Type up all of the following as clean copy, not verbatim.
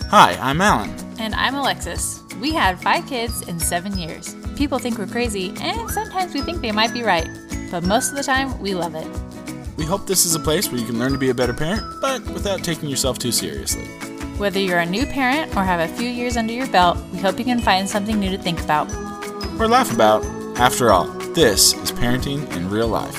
Hi, I'm Alan. And I'm Alexis. We had 5 kids in 7 years. People think we're crazy, and sometimes we think they might be right. But most of the time, we love it. We hope this is a place where you can learn to be a better parent, but without taking yourself too seriously. Whether you're a new parent or have a few years under your belt, we hope you can find something new to think about. Or laugh about. After all, this is parenting in real life.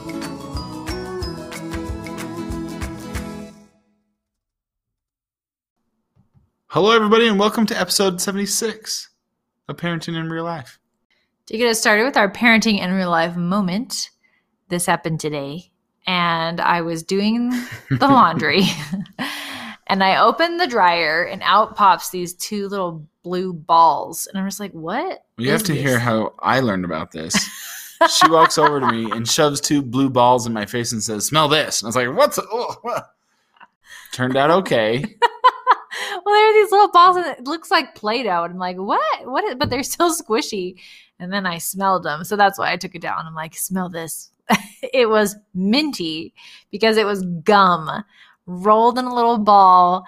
Hello, everybody, and welcome to episode 76 of Parenting in Real Life. To get us started with our parenting in real life moment, this happened today, and I was doing the laundry, and I opened the dryer, and out pops these 2 little blue balls, and I was like, what? Well, you have to hear how I learned about this. She walks over to me and shoves 2 blue balls in my face and says, "Smell this." And I was like, what's it? Oh, what? Turned out okay. Well, there are these little balls, and it looks like Play-Doh. And I'm like, what? But they're still squishy. And then I smelled them. So that's why I took it down. I'm like, smell this. It was minty because it was gum rolled in a little ball.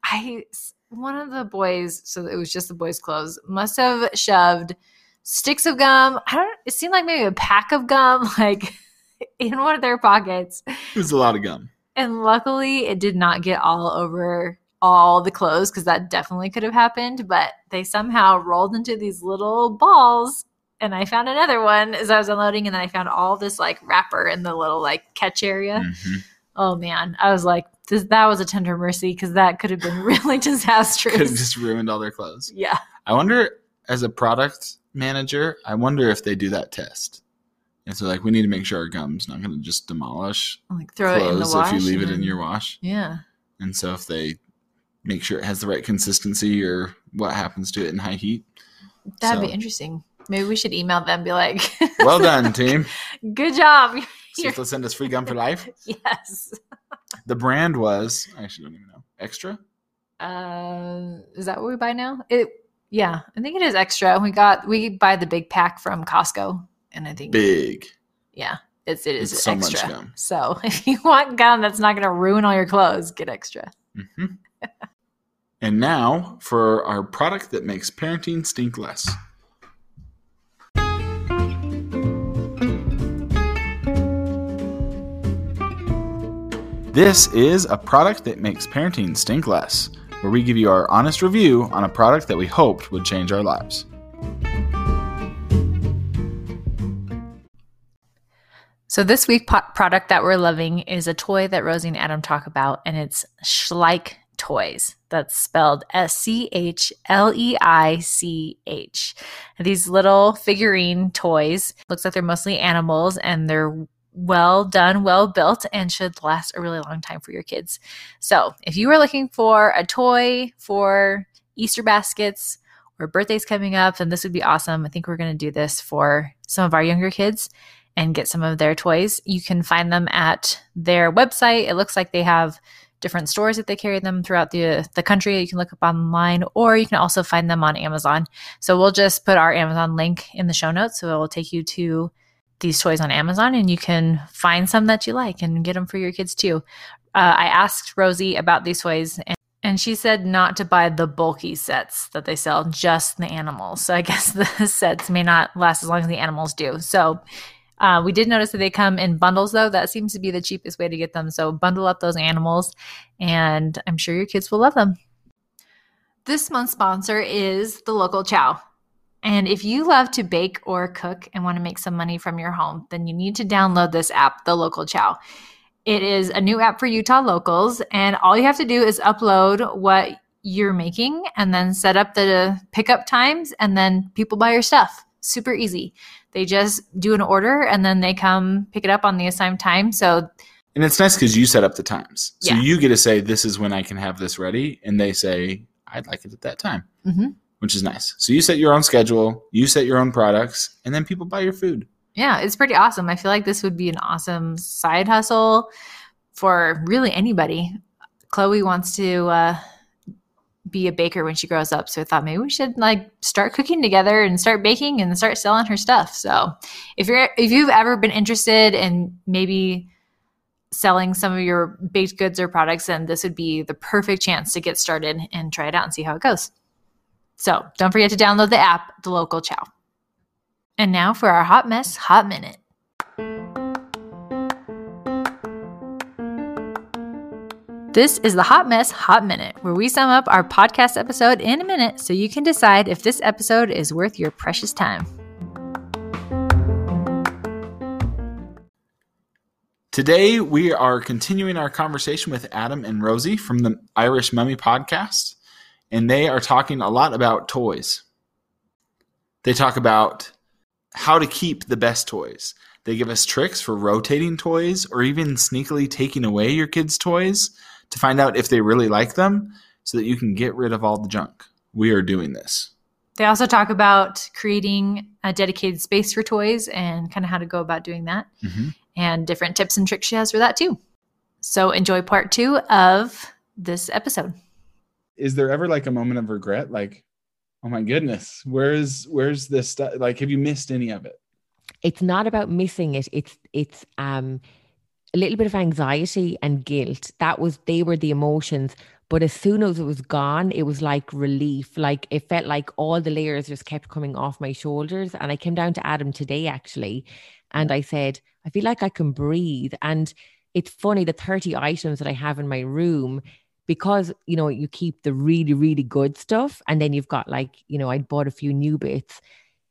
One of the boys, so it was just the boys' clothes, must have shoved sticks of gum. It seemed like maybe a pack of gum, like in one of their pockets. It was a lot of gum. And luckily, it did not get all over all the clothes, because that definitely could have happened, but they somehow rolled into these little balls, and I found another one as I was unloading, and then I found all this like wrapper in the little like catch area. Mm-hmm. Oh man, I was like, that was a tender mercy, because that could have been really disastrous. Could have just ruined all their clothes. Yeah. I wonder, as a product manager, if they do that test. And so like, we need to make sure our gum's not going to just demolish like throw it in the wash if you leave it in your wash. Yeah. And so if they make sure it has the right consistency, or what happens to it in high heat. That'd be interesting. Maybe we should email them and be like, well done, team. Good job. See if they'll send us free gum for life. Yes. The brand was, I actually don't even know, Extra? Is that what we buy now? Yeah, I think it is Extra. We buy the big pack from Costco, and I think big. Yeah, it is it's so Extra. Much gum. So if you want gum that's not going to ruin all your clothes, get Extra. Mm-hmm. And now for our product that makes parenting stink less. This is a product that makes parenting stink less, where we give you our honest review on a product that we hoped would change our lives. So this week's product that we're loving is a toy that Rosie and Adam talk about, and it's Schleich Toys. That's spelled Schleich. These little figurine toys, looks like they're mostly animals, and they're well done, well built, and should last a really long time for your kids. So if you were looking for a toy for Easter baskets or birthdays coming up, then this would be awesome. I think we're going to do this for some of our younger kids and get some of their toys. You can find them at their website. It looks like they have different stores that they carry them throughout the country. You can look up online, or you can also find them on Amazon. So we'll just put our Amazon link in the show notes. So it will take you to these toys on Amazon, and you can find some that you like and get them for your kids too. I asked Rosie about these toys, and she said not to buy the bulky sets that they sell, just the animals. So I guess the sets may not last as long as the animals do. So we did notice that they come in bundles, though. That seems to be the cheapest way to get them. So bundle up those animals, and I'm sure your kids will love them. This month's sponsor is The Local Chow. And if you love to bake or cook and want to make some money from your home, then you need to download this app, The Local Chow. It is a new app for Utah locals, and all you have to do is upload what you're making and then set up the pickup times, and then people buy your stuff. Super easy. They just do an order, and then they come pick it up on the assigned time. And it's nice because you set up the times. So yeah. You get to say, this is when I can have this ready, and they say, I'd like it at that time. Mm-hmm. Which is nice. So you set your own schedule, you set your own products, and then people buy your food. Yeah, it's pretty awesome. I feel like this would be an awesome side hustle for really anybody. Chloe wants to be a baker when she grows up. So I thought maybe we should start cooking together and start baking and start selling her stuff. So if you've ever been interested in maybe selling some of your baked goods or products, then this would be the perfect chance to get started and try it out and see how it goes. So don't forget to download the app, The Local Chow. And now for our Hot Mess Hot Minute. This is the Hot Mess Hot Minute, where we sum up our podcast episode in a minute so you can decide if this episode is worth your precious time. Today, we are continuing our conversation with Adam and Rosie from the Irish Mummy podcast, and they are talking a lot about toys. They talk about how to keep the best toys. They give us tricks for rotating toys or even sneakily taking away your kids' toys to find out if they really like them so that you can get rid of all the junk. We are doing this. They also talk about creating a dedicated space for toys and kind of how to go about doing that. Mm-hmm. And different tips and tricks she has for that too. So enjoy part 2 of this episode. Is there ever like a moment of regret? Like, oh my goodness, where's this stuff? Like, have you missed any of it? It's not about missing it. It's a little bit of anxiety and guilt. They were the emotions. But as soon as it was gone, it was like relief. Like it felt like all the layers just kept coming off my shoulders. And I came down to Adam today, actually. And I said, I feel like I can breathe. And it's funny, the 30 items that I have in my room, because, you know, you keep the really, really good stuff. And then you've got like, you know, I'd bought a few new bits.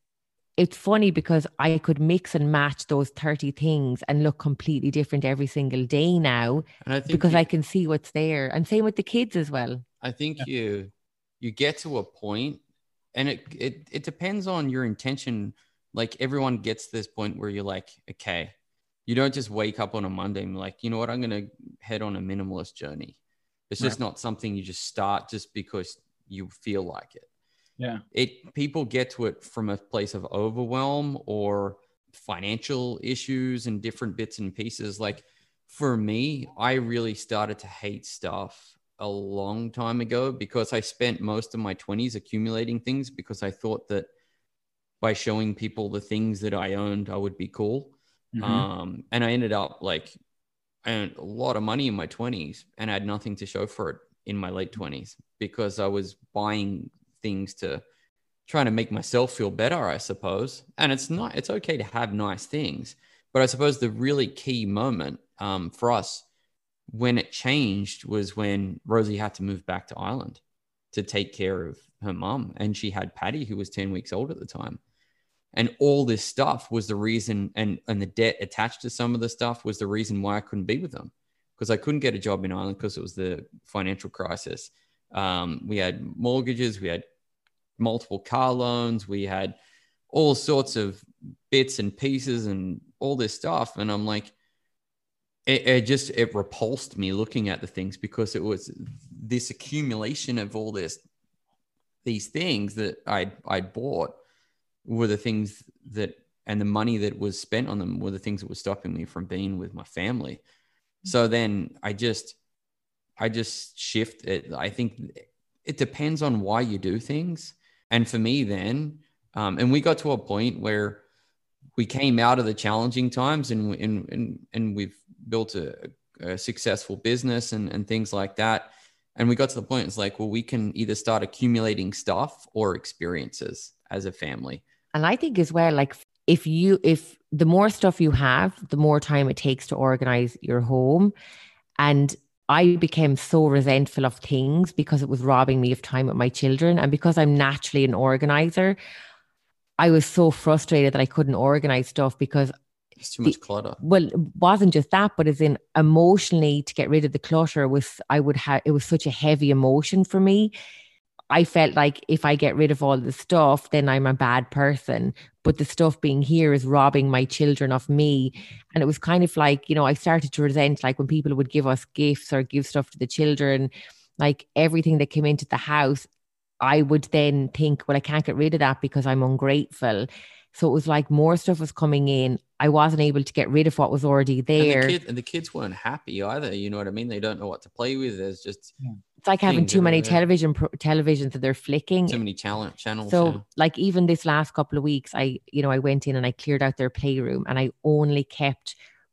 It's funny because I could mix and match those 30 things and look completely different every single day now, and I think because I can see what's there. And same with the kids as well. I think you get to a point, and it depends on your intention. Like everyone gets to this point where you're like, okay, you don't just wake up on a Monday and be like, you know what, I'm going to head on a minimalist journey. It's just not something you just start just because you feel like it. Yeah. People get to it from a place of overwhelm or financial issues and different bits and pieces. Like for me, I really started to hate stuff a long time ago because I spent most of my 20s accumulating things because I thought that by showing people the things that I owned, I would be cool. Mm-hmm. And I ended up like, I earned a lot of money in my 20s and I had nothing to show for it in my late 20s because I was buying things to trying to make myself feel better, I suppose. And it's okay to have nice things. But I suppose the really key moment for us when it changed was when Rosie had to move back to Ireland to take care of her mum. And she had Patty, who was 10 weeks old at the time. And all this stuff was the reason, and the debt attached to some of the stuff was the reason why I couldn't be with them, because I couldn't get a job in Ireland because it was the financial crisis. We had mortgages, we had multiple car loans, we had all sorts of bits and pieces and all this stuff. And I'm like, it repulsed me looking at the things because it was this accumulation of all these things that I'd bought were the things that, and the money that was spent on them were the things that were stopping me from being with my family. So then I just shift it. I think it depends on why you do things. And for me then, and we got to a point where we came out of the challenging times and we've built a successful business and things like that. And we got to the point, it's like, well, we can either start accumulating stuff or experiences as a family. And I think as well, like if the more stuff you have, the more time it takes to organize your home. And I became so resentful of things because it was robbing me of time with my children. And because I'm naturally an organizer, I was so frustrated that I couldn't organize stuff because it's too much clutter. Well, it wasn't just that, but as in emotionally to get rid of the clutter it was such a heavy emotion for me. I felt like if I get rid of all the stuff, then I'm a bad person. But the stuff being here is robbing my children of me. And it was kind of like, you know, I started to resent like when people would give us gifts or give stuff to the children, like everything that came into the house, I would then think, well, I can't get rid of that because I'm ungrateful. So it was like more stuff was coming in. I wasn't able to get rid of what was already there. And the kids weren't happy either. You know what I mean? They don't know what to play with. There's just... Yeah. It's like having too many televisions that they're flicking. Too many channels. So like even this last couple of weeks, I went in and I cleared out their playroom and I only kept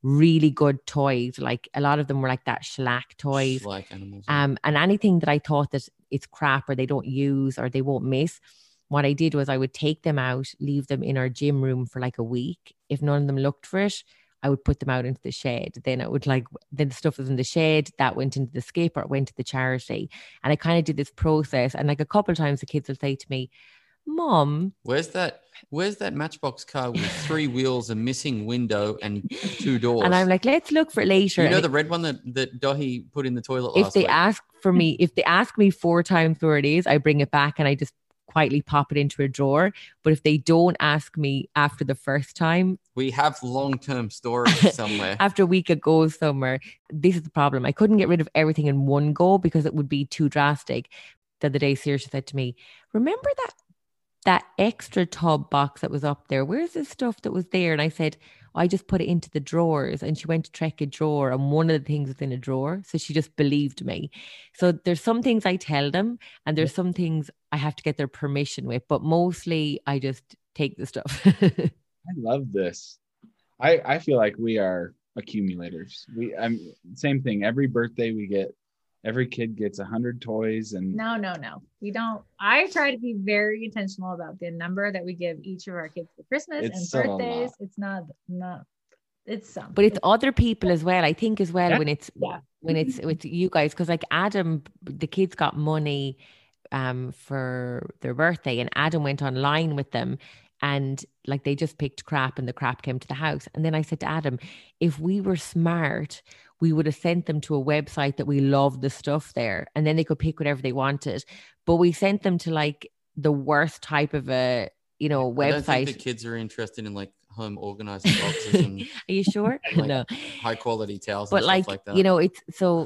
really good toys. Like a lot of them were like that shellac toys. Like animals. And anything that I thought that it's crap or they don't use or they won't miss, what I did was I would take them out, leave them in our gym room for like a week. If none of them looked for it, I would put them out into the shed. Then then the stuff was in the shed, that went into the skip or it went to the charity. And I kind of did this process. And like a couple of times the kids will say to me, Mom, where's that Matchbox car with 3 wheels, a missing window, and 2 doors? And I'm like, let's look for it later. You know, the red one that Dahi put in the toilet last week? If they ask me 4 times where it is, I bring it back and I just quietly pop it into a drawer. But if they don't ask me after the first time, we have long-term storage somewhere. After a week it goes somewhere. This is the problem. I couldn't get rid of everything in one go because it would be too drastic. The other day, Saoirse said to me, remember that extra tub box that was up there? Where's the stuff that was there? And I said, I just put it into the drawers. And she went to check a drawer and one of the things was in a drawer. So she just believed me. So there's some things I tell them and there's some things I have to get their permission with, but mostly I just take the stuff. I love this. I feel like we are accumulators. Same thing. Every birthday we get, every kid gets 100 toys and no. We don't. I try to be very intentional about the number that we give each of our kids for Christmas and birthdays. It's not. It's some. But it's other people as well. I think as well when it's with you guys, because like Adam, the kids got money for their birthday, and Adam went online with them. And like they just picked crap and the crap came to the house. And then I said to Adam, if we were smart, we would have sent them to a website that we loved the stuff there. And then they could pick whatever they wanted. But we sent them to like the worst type of a, website. I don't think the kids are interested in like home organizing boxes and are you sure? Like no. high quality towels but and stuff like that. It's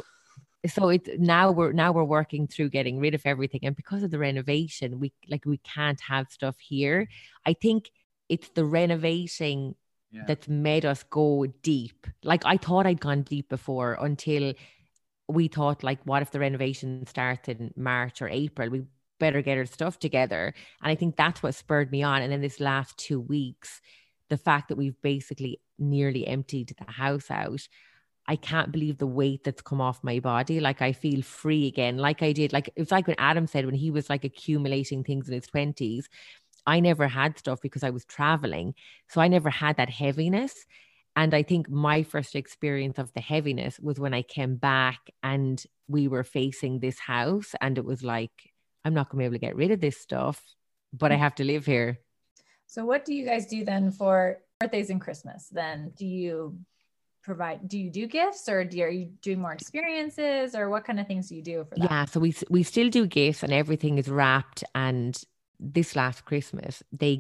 so it's now we're working through getting rid of everything, and because of the renovation we can't have stuff here. I think it's the renovating that's made us go deep. Like I thought I'd gone deep before until we thought like, what if the renovation starts in March or April? We better get our stuff together. And I think that's what spurred me on. And then this last 2 weeks, the fact that we've basically nearly emptied the house out, I can't believe the weight that's come off my body. Like I feel free again. Like I did. Like it's like when Adam said when he was like accumulating things in his 20s, I never had stuff because I was traveling. So I never had that heaviness. And I think my first experience of the heaviness was when I came back and we were facing this house and it was like, I'm not going to be able to get rid of this stuff, but I have to live here. So what do you guys do then for birthdays and Christmas? Then do you do gifts, or are you doing more experiences, or what kind of things do you do for that? Yeah, so we still do gifts and everything is wrapped. And this last Christmas, they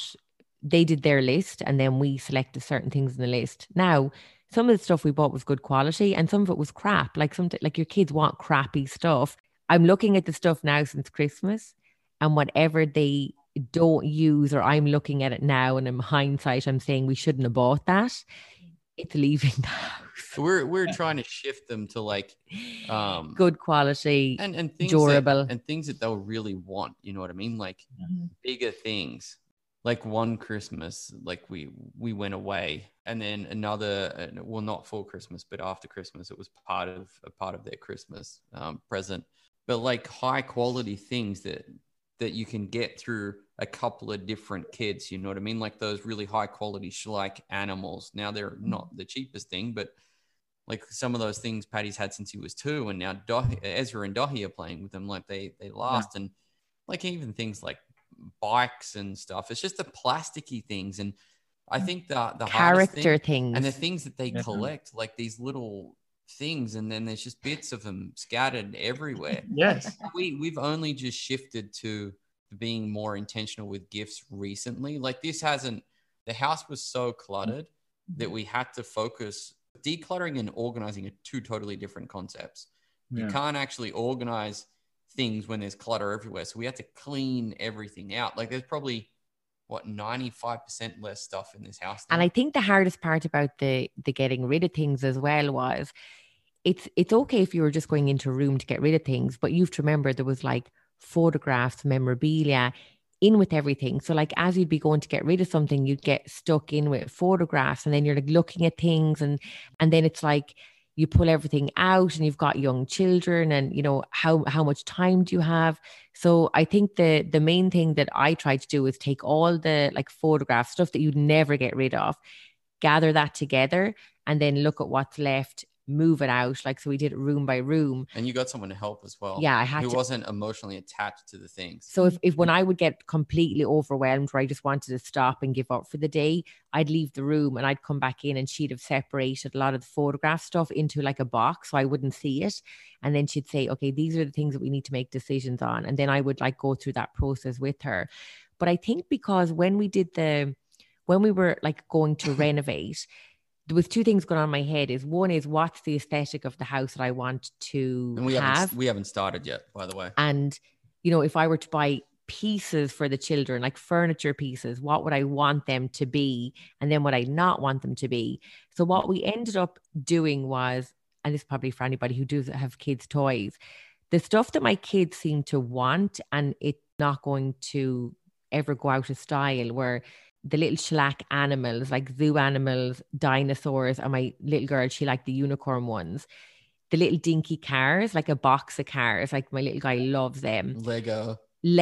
did their list and then we selected certain things in the list. Now, some of the stuff we bought was good quality and some of it was crap. Like your kids want crappy stuff. I'm looking at the stuff now since Christmas, and whatever they don't use, or I'm looking at it now and in hindsight, I'm saying we shouldn't have bought that. It's leaving the house. We're trying to shift them to like good quality and things durable and things that they'll really want. You know what I mean? Like bigger things. Like one Christmas, like we went away, and then another, well, not for Christmas, but after Christmas, it was part of their Christmas present. But like high quality things that you can get through a couple of different kids, you know what I mean? Like those really high quality like animals. Now they're not the cheapest thing, but like some of those things Paddy's had since he was 2, and now Ezra and Dahi are playing with them. Like they last. Yeah. And like even things like bikes and stuff, it's just the plasticky things. And I think the character things and the things that they collect, like these little things, and then there's just bits of them scattered everywhere. Yes. We've only just shifted to being more intentional with gifts recently. Like the house was so cluttered that we had to focus. Decluttering and organizing are 2 totally different concepts. You can't actually organize things when there's clutter everywhere. So we had to clean everything out. Like there's probably 95% less stuff in this house now. And I think the hardest part about the getting rid of things as well was it's okay if you were just going into a room to get rid of things, but you have to remember there was like photographs, memorabilia. in with everything. So like as you'd be going to get rid of something, you'd get stuck in with photographs, and then you're like looking at things, and then it's like you pull everything out and you've got young children, and you know, how much time do you have? So I think the main thing that I try to do is take all the like photograph stuff that you'd never get rid of, gather that together, and then look at what's left, move it out. Like, so we did it room by room. And you got someone to help as well. Yeah, I had who to. wasn't emotionally attached to the things. So if when I would get completely overwhelmed, where I just wanted to stop and give up for the day, I'd leave the room and I'd come back in, and she'd have separated a lot of the photograph stuff into like a box so I wouldn't see it. And then she'd say, okay, these are the things that we need to make decisions on. And then I would like go through that process with her. But I think because when we were like going to renovate, there was two things going on in my head. Is one is, what's the aesthetic of the house that I want to And we have? haven't started yet, by the way. And, you know, if I were to buy pieces for the children, like furniture pieces, what would I want them to be? And then what I not want them to be? So what we ended up doing was, and this is probably for anybody who does have kids' toys, the stuff that my kids seem to want, and it's not going to ever go out of style, where the little shellac animals, like zoo animals, dinosaurs, and my little girl, she liked the unicorn ones. The little dinky cars, like a box of cars, like my little guy loves them. Lego,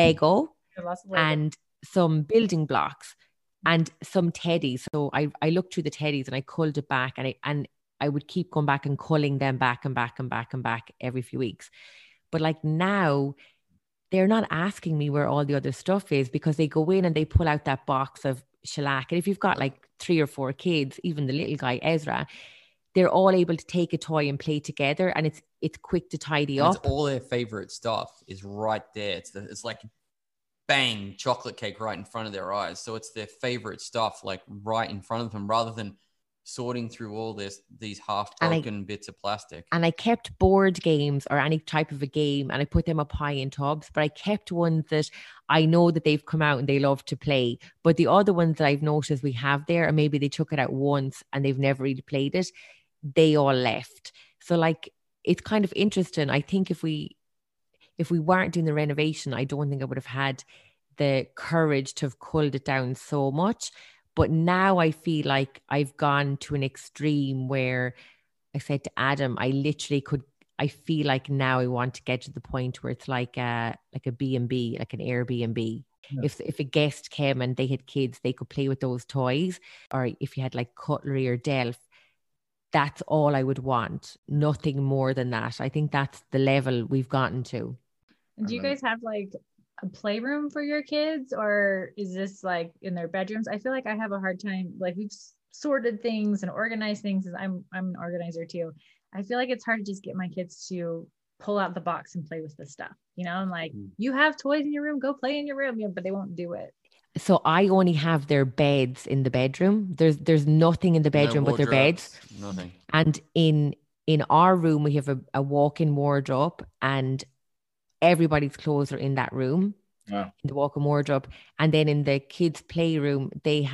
and some building blocks and some teddies. So I looked through the teddies and I culled it back, and I would keep going back and culling them back and back and back and back every few weeks. But like now, they're not asking me where all the other stuff is, because they go in and they pull out that box of shellac. And if you've got like 3 or 4 kids, even the little guy, Ezra, they're all able to take a toy and play together, and it's quick to tidy up. It's all their favorite stuff is right there. It's like bang, chocolate cake right in front of their eyes. So it's their favorite stuff, like right in front of them, rather than sorting through all these half broken bits of plastic. And I kept board games or any type of a game, and I put them up high in tubs, but I kept ones that I know that they've come out and they love to play. But the other ones that I've noticed we have there, or maybe they took it out once and they've never really played it, they all left. So like, it's kind of interesting. I think if we weren't doing the renovation, I don't think I would have had the courage to have culled it down so much. But now I feel like I've gone to an extreme where I said to Adam, I feel like now I want to get to the point where it's like a B&B, like an Airbnb. Yeah. If a guest came and they had kids, they could play with those toys. Or if you had like cutlery or Delf, that's all I would want. Nothing more than that. I think that's the level we've gotten to. Do you guys have like a playroom for your kids, or is this like in their bedrooms? I feel like I have a hard time, like we've sorted things and organized things. I'm an organizer too. I feel like it's hard to just get my kids to pull out the box and play with the stuff, you know. I'm like, you have toys in your room, go play in your room, but they won't do it. So I only have their beds in the bedroom. There's nothing in the bedroom but their beds. Nothing. And in our room we have a walk-in wardrobe, and everybody's clothes are in that room. Wow. In the walk-in wardrobe. And then in the kids' playroom,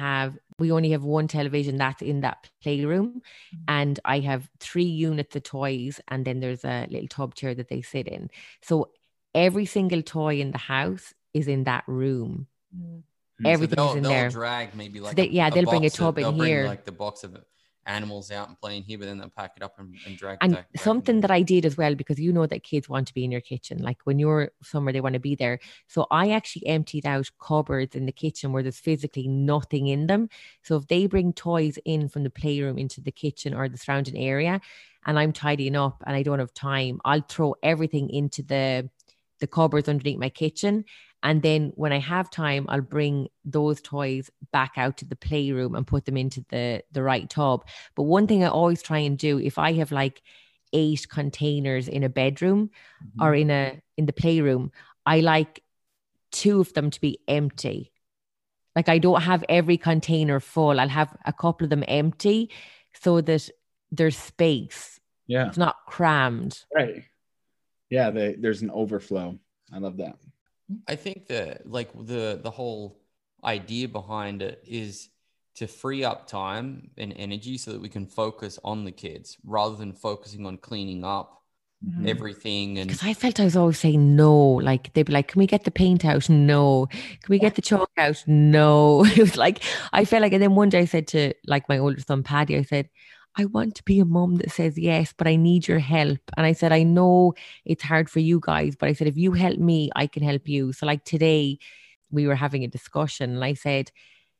we only have one television that's in that playroom. And I have 3 units of toys, and then there's a little tub chair that they sit in. So every single toy in the house is in that room. Everything is in there. They'll drag maybe like they'll bring a tub in here. Like the box of animals out and playing here, but then they'll pack it up and drag and it back. Something that I did as well, because you know that kids want to be in your kitchen, like when you're somewhere they want to be there. So I actually emptied out cupboards in the kitchen where there's physically nothing in them. So if they bring toys in from the playroom into the kitchen or the surrounding area, and I'm tidying up and I don't have time, I'll throw everything into the cupboards underneath my kitchen. And then when I have time, I'll bring those toys back out to the playroom and put them into the right tub. But one thing I always try and do, if I have like 8 containers in a bedroom or in the playroom, I like 2 of them to be empty. Like I don't have every container full. I'll have a couple of them empty so that there's space. Yeah. It's not crammed. Right. Yeah. There's an overflow. I love that. I think that like the whole idea behind it is to free up time and energy so that we can focus on the kids rather than focusing on cleaning up Mhm. everything. And Because I felt I was always saying no. Like they'd be like, "Can we get the paint out?" No. Can we get the chalk out? No. It was like I felt like, and then one day I said to like my older son Paddy, I said, "I want to be a mum that says yes, but I need your help." And I said, "I know it's hard for you guys, but I said if you help me, I can help you." So like today, we were having a discussion, and I said,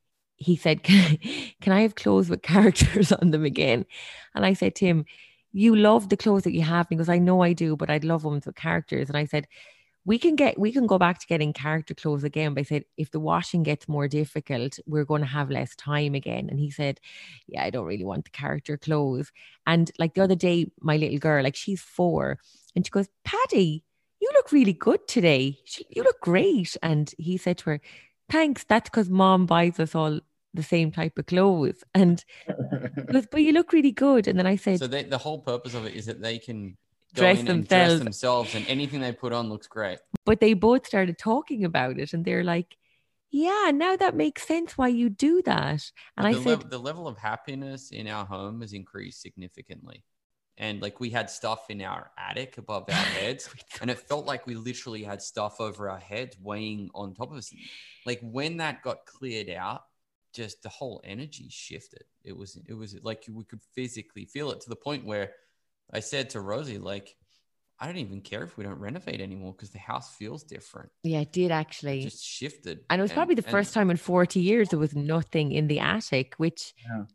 he said, "Can I have clothes with characters on them again?" And I said to him, "You love the clothes that you have." And he goes, "I know I do, but I'd love ones with characters." And I said, we can go back to getting character clothes again. But I said, if the washing gets more difficult, we're going to have less time again. And he said, "Yeah, I don't really want the character clothes." And like the other day, my little girl, like she's 4, and she goes, "Paddy, you look really good today. You look great." And he said to her, "Thanks. That's because mom buys us all the same type of clothes." And he goes, "But you look really good." And then I said, so the whole purpose of it is that they can go Dress in and dress themselves. themselves, and anything they put on looks great. But they both started talking about it, and they're like, "Yeah, now that makes sense why you do that." And I said, The level of happiness in our home has increased significantly. And like we had stuff in our attic above our heads, and it felt like we literally had stuff over our heads weighing on top of us. Like when that got cleared out, just the whole energy shifted. It was like we could physically feel it, to the point where I said to Rosie, like, I don't even care if we don't renovate anymore because the house feels different. yeah, it did actually. It just shifted. And it was probably the first time in 40 years there was nothing in the attic, which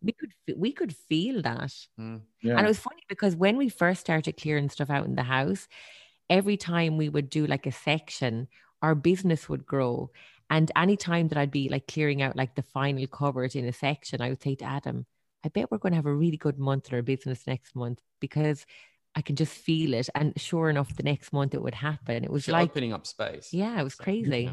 we could feel that. Yeah. And it was funny because when we first started clearing stuff out in the house, every time we would do like a section, our business would grow. And any time that I'd be like clearing out like the final cupboard in a section, I would say to Adam, "I bet we're going to have a really good month in our business next month, because I can just feel it." And sure enough, the next month it would happen. It was You're like opening up space. Yeah, it was crazy.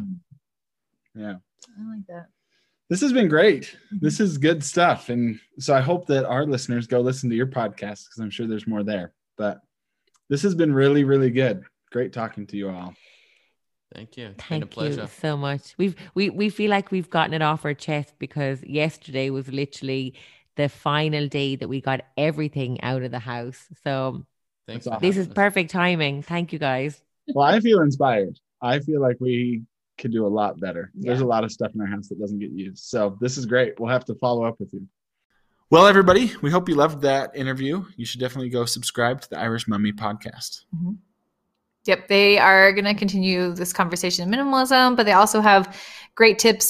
Yeah. I like that. This has been great. This is good stuff. And so I hope that our listeners go listen to your podcast, because I'm sure there's more there. But this has been really, really good. Great talking to you all. Thank you. It's Thank been a pleasure. you so much. We feel like we've gotten it off our chest, because yesterday was literally the final day that we got everything out of the house. So Thanks. this is perfect timing. Thank you, guys. Well, I feel inspired. I feel like we could do a lot better. Yeah. There's a lot of stuff in our house that doesn't get used. So this is great. We'll have to follow up with you. Well, everybody, we hope you loved that interview. You should definitely go subscribe to the Irish Mummy podcast. Mm-hmm. Yep, they are going to continue this conversation in minimalism, but they also have great tips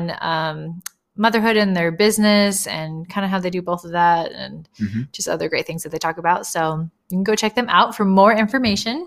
on motherhood and their business, and kind of how they do both of that, and just other great things that they talk about. So you can go check them out for more information.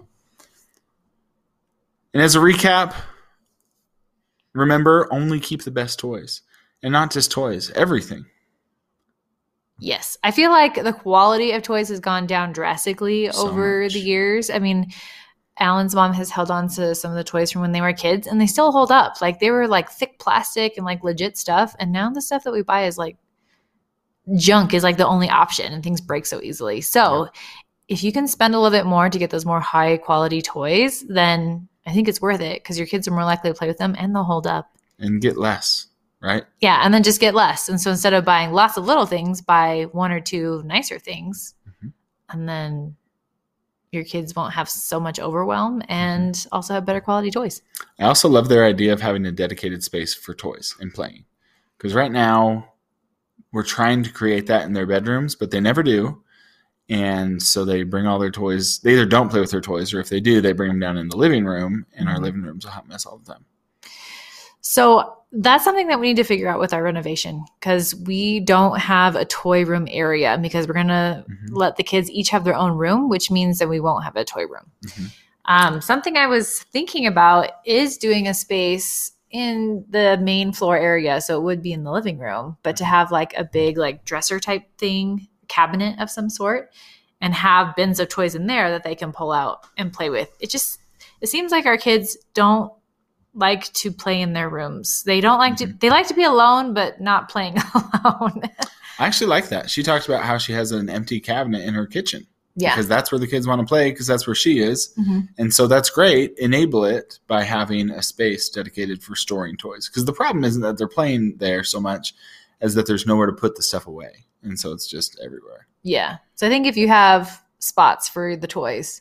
And as a recap, remember, only keep the best toys. And not just toys, everything. Yes. I feel like the quality of toys has gone down drastically over the years. I mean, Alan's mom has held on to some of the toys from when they were kids, and they still hold up. Like, they were like thick plastic and like legit stuff. And now the stuff that we buy is like junk, is like the only option, and things break so easily. So if you can spend a little bit more to get those more high quality toys, then I think it's worth it, because your kids are more likely to play with them and they'll hold up. And get less, right? Yeah. And then just get less. And so instead of buying lots of little things, buy 1 or 2 nicer things. And then your kids won't have so much overwhelm, and also have better quality toys. I also love their idea of having a dedicated space for toys and playing. Because right now, we're trying to create that in their bedrooms, but they never do. And so they bring all their toys. They either don't play with their toys, or if they do, they bring them down in the living room, and our living room's a hot mess all the time. So that's something that we need to figure out with our renovation, because we don't have a toy room area, because we're going to let the kids each have their own room, which means that we won't have a toy room. Something I was thinking about is doing a space in the main floor area. So it would be in the living room, but to have like a big like dresser type thing, cabinet of some sort, and have bins of toys in there that they can pull out and play with. It seems like our kids don't like to play in their rooms. They don't like to, they like to be alone, but not playing alone. I actually like that. She talks about how she has an empty cabinet in her kitchen. Yeah. Because that's where the kids want to play, because that's where she is. And so that's great. Enable it by having a space dedicated for storing toys. Because the problem isn't that they're playing there so much as that there's nowhere to put the stuff away. And so it's just everywhere. Yeah. So I think if you have spots for the toys,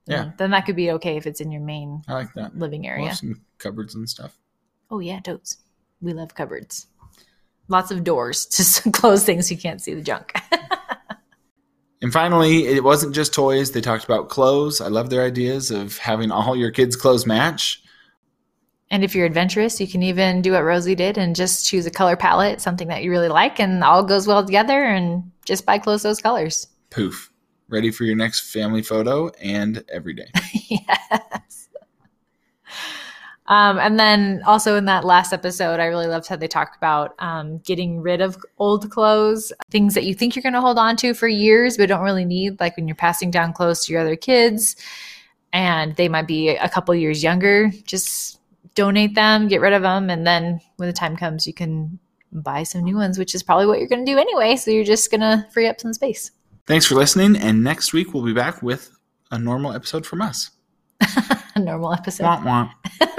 Yeah. Then that could be okay if it's in your main I like that. living We'll area. have some cupboards and stuff. Oh yeah, totes. We love cupboards. Lots of doors to close things so you can't see the junk. And finally, it wasn't just toys. They talked about clothes. I love their ideas of having all your kids' clothes match. And if you're adventurous, you can even do what Rosie did and just choose a color palette, something that you really like, and all goes well together, and just buy clothes those colors. Poof. Ready for your next family photo and every day. Yes. And then also in that last episode, I really loved how they talked about getting rid of old clothes, things that you think you're going to hold on to for years but don't really need, like when you're passing down clothes to your other kids and they might be a couple years younger. Just donate them, get rid of them, and then when the time comes, you can buy some new ones, which is probably what you're going to do anyway. So you're just going to free up some space. Thanks for listening, and next week we'll be back with a normal episode from us. A normal episode. Womp womp.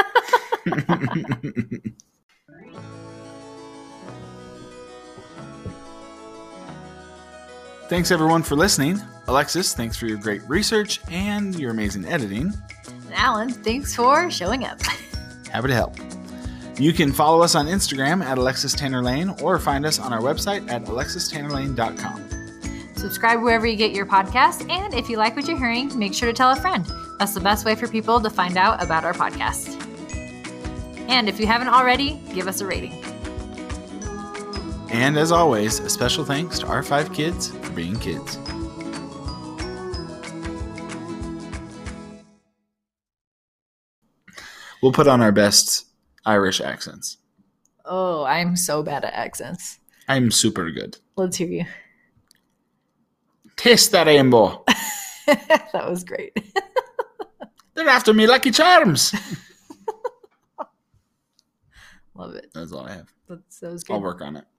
Thanks everyone for listening. Alexis, thanks for your great research and your amazing editing. And Alan, thanks for showing up. Happy to help. You can follow us on Instagram at Alexis Tanner Lane or find us on our website at alexistannerlane.com. Subscribe wherever you get your podcasts, and if you like what you're hearing, make sure to tell a friend. That's the best way for people to find out about our podcast. And if you haven't already, give us a rating. And as always, a special thanks to our 5 kids for being kids. We'll put on our best Irish accents. Oh, I'm so bad at accents. I'm super good. Let's hear you. Taste the rainbow. That was great. They're after me Lucky Charms. Love it. That's all I have. That was good. I'll work on it.